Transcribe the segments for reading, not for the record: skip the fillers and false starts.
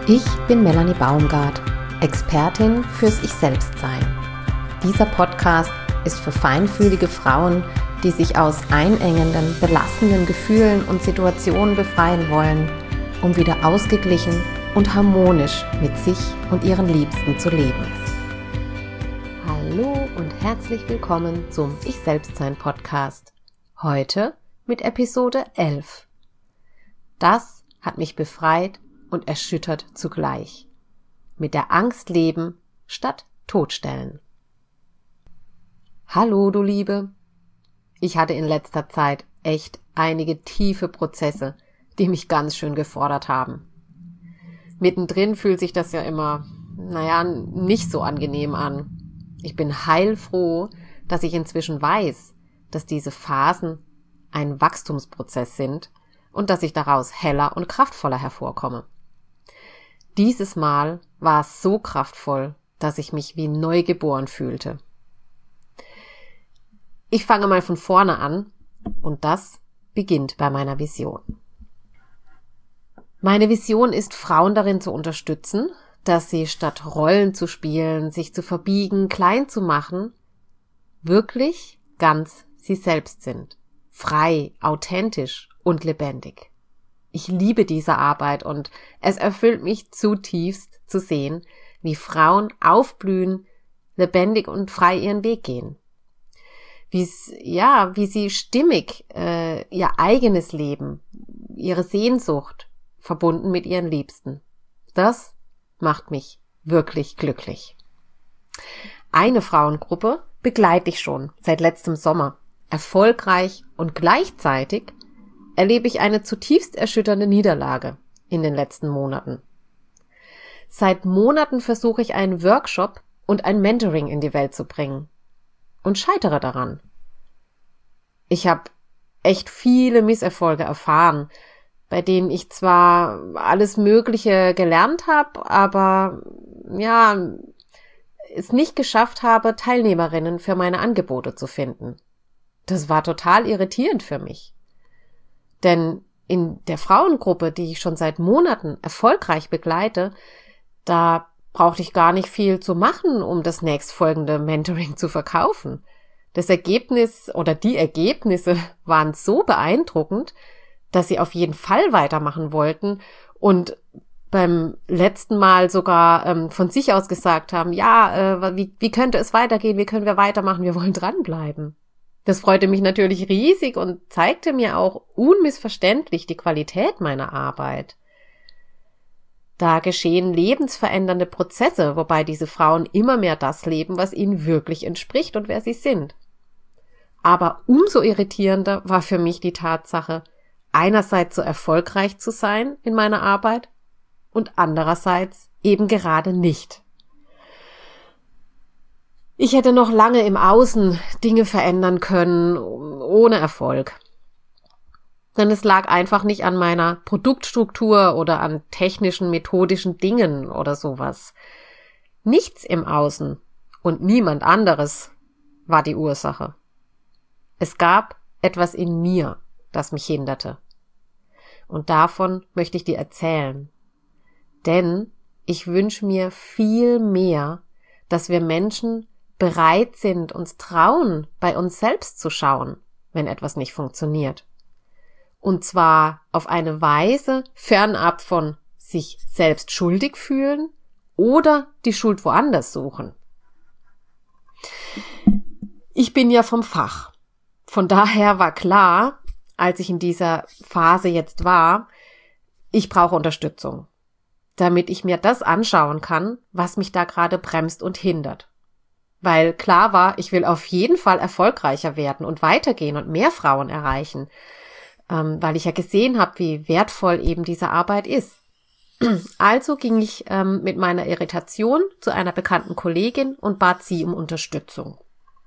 Ich bin Melanie Baumgart, Expertin fürs Ich-Selbst-Sein. Dieser Podcast ist für feinfühlige Frauen, die sich aus einengenden, belastenden Gefühlen und Situationen befreien wollen, um wieder ausgeglichen und harmonisch mit sich und ihren Liebsten zu leben. Hallo und herzlich willkommen zum Ich-Selbst-Sein-Podcast. Heute mit Episode 11. Das hat mich befreit und erschüttert zugleich. Mit der Angst leben statt totstellen. Hallo, du Liebe. Ich hatte in letzter Zeit echt einige tiefe Prozesse, die mich ganz schön gefordert haben. Mittendrin fühlt sich das ja immer, nicht so angenehm an. Ich bin heilfroh, dass ich inzwischen weiß, dass diese Phasen ein Wachstumsprozess sind und dass ich daraus heller und kraftvoller hervorkomme. Dieses Mal war es so kraftvoll, dass ich mich wie neugeboren fühlte. Ich fange mal von vorne an und das beginnt bei meiner Vision. Meine Vision ist, Frauen darin zu unterstützen, dass sie statt Rollen zu spielen, sich zu verbiegen, klein zu machen, wirklich ganz sie selbst sind. Frei, authentisch und lebendig. Ich liebe diese Arbeit und es erfüllt mich zutiefst zu sehen, wie Frauen aufblühen, lebendig und frei ihren Weg gehen. Wie sie stimmig ihr eigenes Leben, ihre Sehnsucht verbunden mit ihren Liebsten. Das macht mich wirklich glücklich. Eine Frauengruppe begleite ich schon seit letztem Sommer. Erfolgreich und gleichzeitig erlebe ich eine zutiefst erschütternde Niederlage in den letzten Monaten. Seit Monaten versuche ich einen Workshop und ein Mentoring in die Welt zu bringen und scheitere daran. Ich habe echt viele Misserfolge erfahren, bei denen ich zwar alles Mögliche gelernt habe, aber es nicht geschafft habe, Teilnehmerinnen für meine Angebote zu finden. Das war total irritierend für mich. Denn in der Frauengruppe, die ich schon seit Monaten erfolgreich begleite, da brauchte ich gar nicht viel zu machen, um das nächstfolgende Mentoring zu verkaufen. Das Ergebnis oder die Ergebnisse waren so beeindruckend, dass sie auf jeden Fall weitermachen wollten und beim letzten Mal sogar von sich aus gesagt haben, wie könnte es weitergehen, wie können wir weitermachen, wir wollen dranbleiben. Das freute mich natürlich riesig und zeigte mir auch unmissverständlich die Qualität meiner Arbeit. Da geschehen lebensverändernde Prozesse, wobei diese Frauen immer mehr das leben, was ihnen wirklich entspricht und wer sie sind. Aber umso irritierender war für mich die Tatsache, einerseits so erfolgreich zu sein in meiner Arbeit und andererseits eben gerade nicht. Ich hätte noch lange im Außen Dinge verändern können, ohne Erfolg. Denn es lag einfach nicht an meiner Produktstruktur oder an technischen, methodischen Dingen oder sowas. Nichts im Außen und niemand anderes war die Ursache. Es gab etwas in mir, das mich hinderte. Und davon möchte ich dir erzählen. Denn ich wünsche mir viel mehr, dass wir Menschen bereit sind, uns trauen, bei uns selbst zu schauen, wenn etwas nicht funktioniert. Und zwar auf eine Weise fernab von sich selbst schuldig fühlen oder die Schuld woanders suchen. Ich bin ja vom Fach. Von daher war klar, als ich in dieser Phase jetzt war, ich brauche Unterstützung, damit ich mir das anschauen kann, was mich da gerade bremst und hindert. Weil klar war, ich will auf jeden Fall erfolgreicher werden und weitergehen und mehr Frauen erreichen, weil ich ja gesehen habe, wie wertvoll eben diese Arbeit ist. Also ging ich mit meiner Irritation zu einer bekannten Kollegin und bat sie um Unterstützung.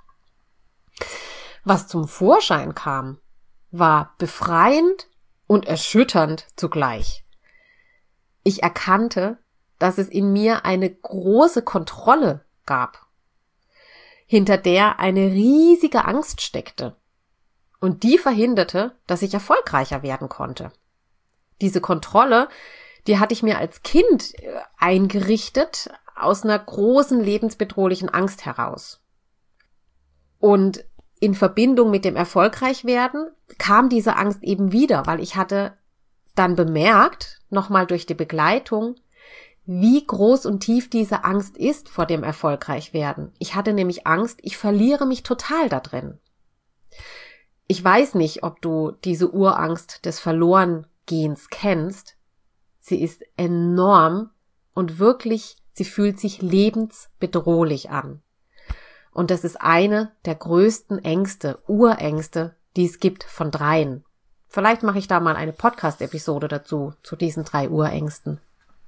Was zum Vorschein kam, war befreiend und erschütternd zugleich. Ich erkannte, dass es in mir eine große Kontrolle gab, hinter der eine riesige Angst steckte. Und die verhinderte, dass ich erfolgreicher werden konnte. Diese Kontrolle, Die hatte ich mir als Kind eingerichtet aus einer großen lebensbedrohlichen Angst heraus. Und in Verbindung mit dem Erfolgreichwerden kam diese Angst eben wieder, weil ich hatte dann bemerkt, nochmal durch die Begleitung, wie groß und tief diese Angst ist vor dem Erfolgreichwerden. Ich hatte nämlich Angst, ich verliere mich total da drin. Ich weiß nicht, ob du diese Urangst des Verlorengehens kennst. Sie ist enorm und wirklich, sie fühlt sich lebensbedrohlich an. Und das ist eine der größten Ängste, Urängste, die es gibt von 3. Vielleicht mache ich da mal eine Podcast-Episode dazu, zu diesen 3 Urängsten.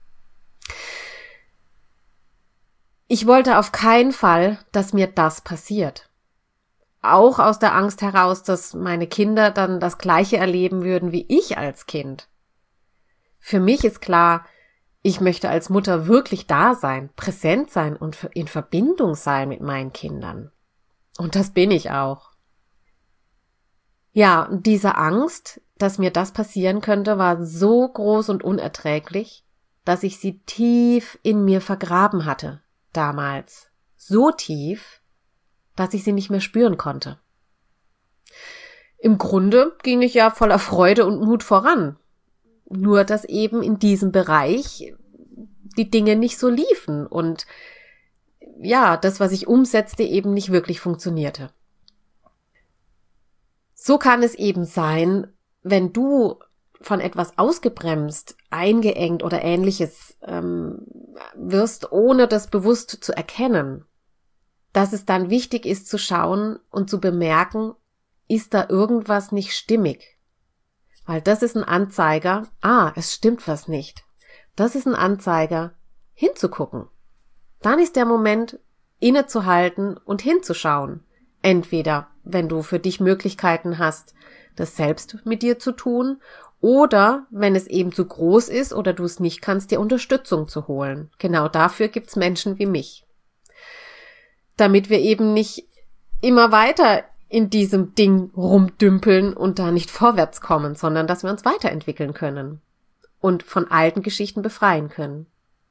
Ich wollte auf keinen Fall, dass mir das passiert. Auch aus der Angst heraus, dass meine Kinder dann das Gleiche erleben würden wie ich als Kind. Für mich ist klar, ich möchte als Mutter wirklich da sein, präsent sein und in Verbindung sein mit meinen Kindern. Und das bin ich auch. Ja, und diese Angst, dass mir das passieren könnte, war so groß und unerträglich, dass ich sie tief in mir vergraben hatte, damals. So tief, dass ich sie nicht mehr spüren konnte. Im Grunde ging ich ja voller Freude und Mut voran. Nur, dass eben in diesem Bereich die Dinge nicht so liefen und ja, das, was ich umsetzte, eben nicht wirklich funktionierte. So kann es eben sein, wenn du von etwas ausgebremst, eingeengt oder Ähnliches wirst, ohne das bewusst zu erkennen, dass es dann wichtig ist zu schauen und zu bemerken, ist da irgendwas nicht stimmig? Weil das ist ein Anzeiger, es stimmt was nicht. Das ist ein Anzeiger, hinzugucken. Dann ist der Moment, innezuhalten und hinzuschauen. Entweder, wenn du für dich Möglichkeiten hast, das selbst mit dir zu tun, oder wenn es eben zu groß ist oder du es nicht kannst, dir Unterstützung zu holen. Genau dafür gibt's Menschen wie mich. Damit wir eben nicht immer weiter in diesem Ding rumdümpeln und da nicht vorwärts kommen, sondern dass wir uns weiterentwickeln können und von alten Geschichten befreien können.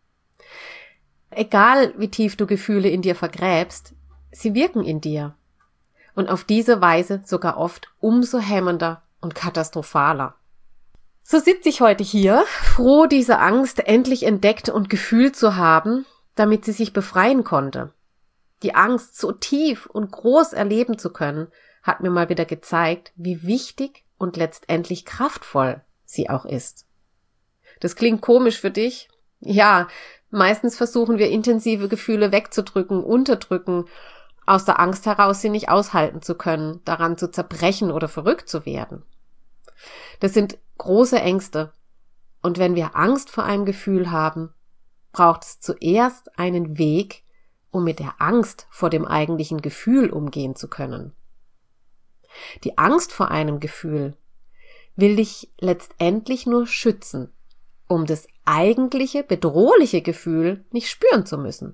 Egal wie tief du Gefühle in dir vergräbst, sie wirken in dir und auf diese Weise sogar oft umso hemmender und katastrophaler. So sitze ich heute hier, froh, diese Angst endlich entdeckt und gefühlt zu haben, damit sie sich befreien konnte. Die Angst so tief und groß erleben zu können, hat mir mal wieder gezeigt, wie wichtig und letztendlich kraftvoll sie auch ist. Das klingt komisch für dich? Ja, meistens versuchen wir intensive Gefühle wegzudrücken, unterdrücken, aus der Angst heraus sie nicht aushalten zu können, daran zu zerbrechen oder verrückt zu werden. Das sind große Ängste. Und wenn wir Angst vor einem Gefühl haben, braucht es zuerst einen Weg, um mit der Angst vor dem eigentlichen Gefühl umgehen zu können. Die Angst vor einem Gefühl will dich letztendlich nur schützen, um das eigentliche, bedrohliche Gefühl nicht spüren zu müssen.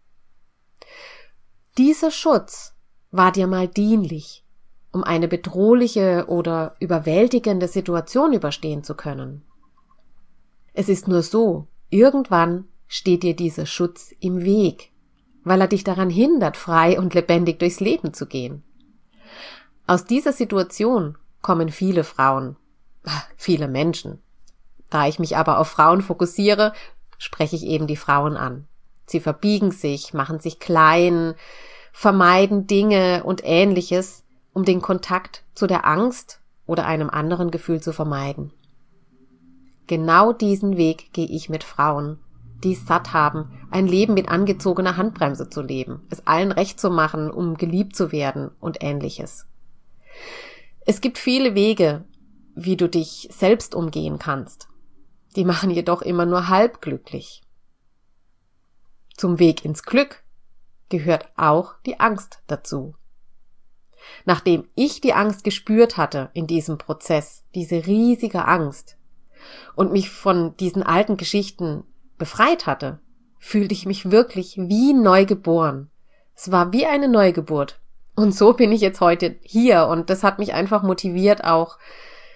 Dieser Schutz war dir mal dienlich, um eine bedrohliche oder überwältigende Situation überstehen zu können. Es ist nur so, irgendwann steht dir dieser Schutz im Weg, weil er dich daran hindert, frei und lebendig durchs Leben zu gehen. Aus dieser Situation kommen viele Frauen, viele Menschen. Da ich mich aber auf Frauen fokussiere, spreche ich eben die Frauen an. Sie verbiegen sich, machen sich klein, vermeiden Dinge und Ähnliches, um den Kontakt zu der Angst oder einem anderen Gefühl zu vermeiden. Genau diesen Weg gehe ich mit Frauen, die es satt haben, ein Leben mit angezogener Handbremse zu leben, es allen recht zu machen, um geliebt zu werden und Ähnliches. Es gibt viele Wege, wie du dich selbst umgehen kannst. Die machen jedoch immer nur halb glücklich. Zum Weg ins Glück gehört auch die Angst dazu. Nachdem ich die Angst gespürt hatte in diesem Prozess, diese riesige Angst, und mich von diesen alten Geschichten befreit hatte, fühlte ich mich wirklich wie neu geboren. Es war wie eine Neugeburt. Und so bin ich jetzt heute hier und das hat mich einfach motiviert, auch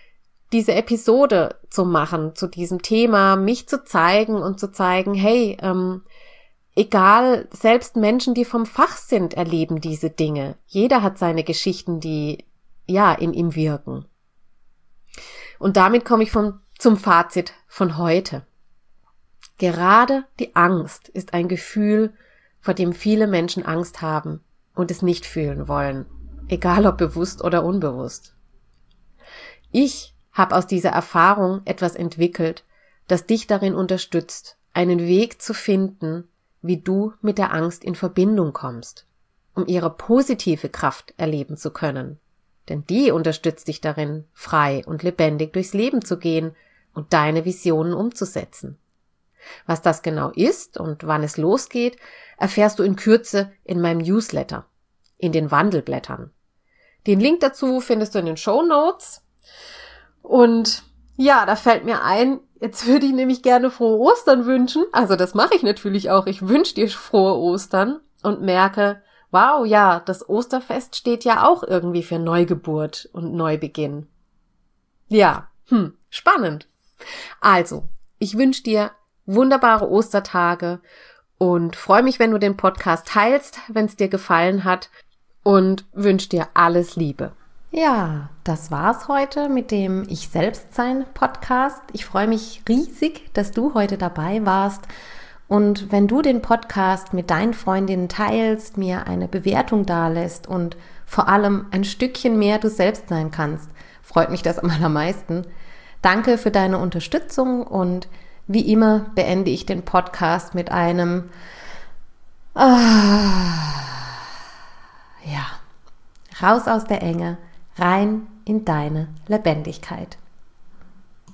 diese Episode zu machen, zu diesem Thema, mich zu zeigen und zu zeigen, hey, egal, selbst Menschen, die vom Fach sind, erleben diese Dinge. Jeder hat seine Geschichten, die ja in ihm wirken. Und damit komme ich zum Fazit von heute. Gerade die Angst ist ein Gefühl, vor dem viele Menschen Angst haben und es nicht fühlen wollen, egal ob bewusst oder unbewusst. Ich habe aus dieser Erfahrung etwas entwickelt, das dich darin unterstützt, einen Weg zu finden, wie du mit der Angst in Verbindung kommst, um ihre positive Kraft erleben zu können. Denn die unterstützt dich darin, frei und lebendig durchs Leben zu gehen und deine Visionen umzusetzen. Was das genau ist und wann es losgeht, erfährst du in Kürze in meinem Newsletter, in den Wandelblättern. Den Link dazu findest du in den Shownotes. Und ja, da fällt mir ein, jetzt würde ich nämlich gerne frohe Ostern wünschen. Also das mache ich natürlich auch. Ich wünsche dir frohe Ostern und merke, wow, ja, das Osterfest steht ja auch irgendwie für Neugeburt und Neubeginn. Ja, spannend. Also, ich wünsche dir wunderbare Ostertage und freue mich, wenn du den Podcast teilst, wenn es dir gefallen hat und wünsche dir alles Liebe. Ja, das war's heute mit dem Ich-Selbst-Sein-Podcast. Ich freue mich riesig, dass du heute dabei warst. Und wenn du den Podcast mit deinen Freundinnen teilst, mir eine Bewertung dalässt und vor allem ein Stückchen mehr du selbst sein kannst, freut mich das am allermeisten. Danke für deine Unterstützung und wie immer beende ich den Podcast mit einem raus aus der Enge, rein in deine Lebendigkeit.